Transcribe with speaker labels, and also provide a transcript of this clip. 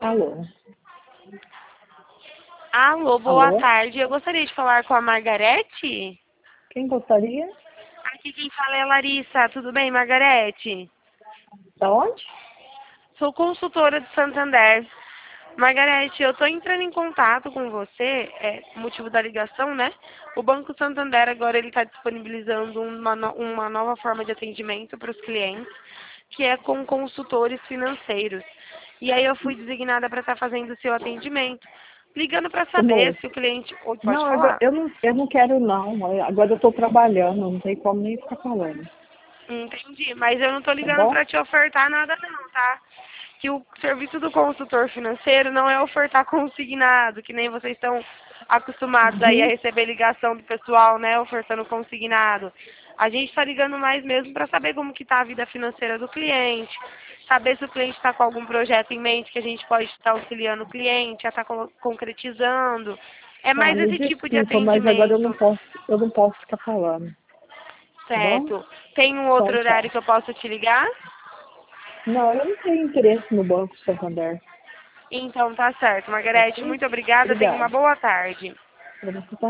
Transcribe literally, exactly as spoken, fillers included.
Speaker 1: Alô?
Speaker 2: Alô, boa
Speaker 1: Alô?
Speaker 2: tarde. Eu gostaria de falar com a Margarete.
Speaker 1: Quem gostaria?
Speaker 2: Aqui quem fala é a Larissa. Tudo bem, Margarete?
Speaker 1: Da onde?
Speaker 2: Sou consultora de Santander. Margarete, eu estou entrando em contato com você, é motivo da ligação, né? O Banco Santander agora ele está disponibilizando uma, no- uma nova forma de atendimento para os clientes, que é com consultores financeiros. E aí eu fui designada para estar fazendo o seu atendimento, ligando para
Speaker 1: Ô,
Speaker 2: saber
Speaker 1: moço.
Speaker 2: se o cliente... Oi, pode
Speaker 1: Não, agora,
Speaker 2: falar?
Speaker 1: eu não, eu não quero não. Agora eu estou trabalhando, não tem como nem ficar falando.
Speaker 2: Entendi, mas eu não tô
Speaker 1: Tá
Speaker 2: ligando
Speaker 1: bom?
Speaker 2: para te ofertar nada não, tá? Que o serviço do consultor financeiro não é ofertar consignado, que nem vocês estão acostumados aí a
Speaker 1: Uhum.
Speaker 2: receber ligação do pessoal, né, ofertando consignado. A gente está ligando mais mesmo para saber como que tá a vida financeira do cliente, saber se o cliente está com algum projeto em mente que a gente pode estar auxiliando o cliente a estar concretizando. É
Speaker 1: Ah,
Speaker 2: mais
Speaker 1: me
Speaker 2: esse tipo de
Speaker 1: desculpa, mas agora eu não
Speaker 2: atendimento,
Speaker 1: posso, eu não posso ficar falando. Tá bom?
Speaker 2: certo? Tem um
Speaker 1: Então,
Speaker 2: outro horário
Speaker 1: tchau.
Speaker 2: que eu possa te ligar?
Speaker 1: Não, eu não tenho interesse no Banco Santander.
Speaker 2: Então tá certo. Margarete,
Speaker 1: Ok?
Speaker 2: muito obrigada. Tenha uma
Speaker 1: Obrigada.
Speaker 2: boa tarde.
Speaker 1: Pra você